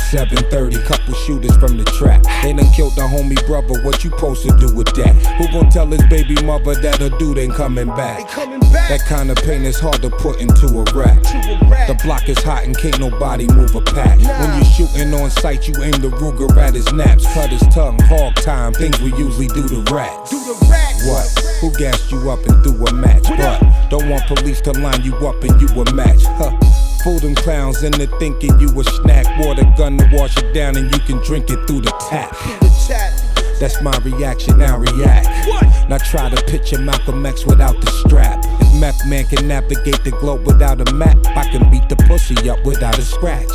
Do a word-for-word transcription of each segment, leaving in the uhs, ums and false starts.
seven thirty, couple shooters from the trap. They done killed the homie brother, what you supposed to do with that? Who gon' tell his baby mother that a dude ain't coming back? That kind of pain is hard to put into a rap. The block is hot and can't nobody move a pack. When you're shooting on sight, you aim the Ruger at his naps. Cut his tongue, hog time, things we usually do to rats. What? Who gassed you up and threw a match? But don't want police to line you up and you a match. Huh. Fool them clowns into thinking you a snack. Water gun to wash it down and you can drink it through the tap. That's my reaction, now react. Now try to picture Malcolm X without the strap. If Meth Man can navigate the globe without a map, I can beat the pussy up without a scratch.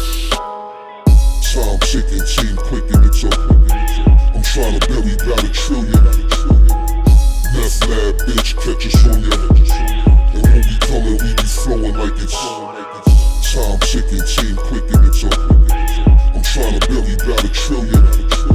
Time ticking, team quick and it's up. I'm trying to bury about a trillion. Meth lab, bitch, catch us on ya. And when we coming, we be flowing like it's time ticking, team quick and it's up. I'm trying to bury about a trillion.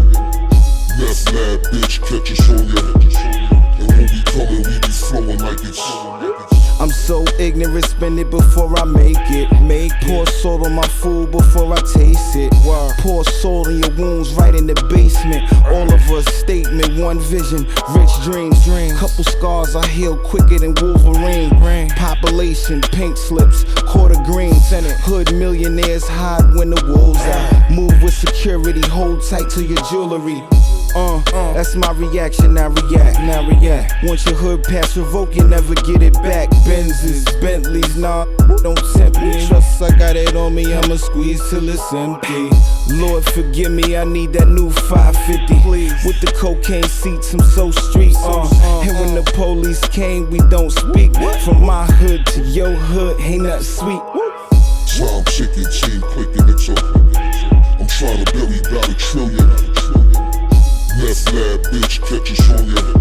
Meth lab, bitch, catch us on ya. And when we coming, we be flowing like it's I'm so ignorant, spend it before I make it. Make pour salt on my food before I taste it. Wow. Pour salt in your wounds right in the basement. All of us statement, one vision, rich dreams. Dream. Couple scars I heal quicker than Wolverine. Brain. Population, pink slips, quarter green. Senate. Hood millionaires hide when the wolves out. Move with security, hold tight to your jewelry. Uh, uh, that's my reaction, now react, now react. Once your hood pass revoke, you never get it back. Benzes, Bentleys, nah, don't tempt me. Trust I got it on me, I'ma squeeze till it's empty. Lord forgive me, I need that new five fifty. Please. With the cocaine seats, I'm so street. Uh, uh, and when the police came, we don't speak. From my hood to your hood, ain't nothing sweet. Time ticking, team quick and it's up. I'm trying to bury about a trillion. Meth lab, bitch, catch us on ya.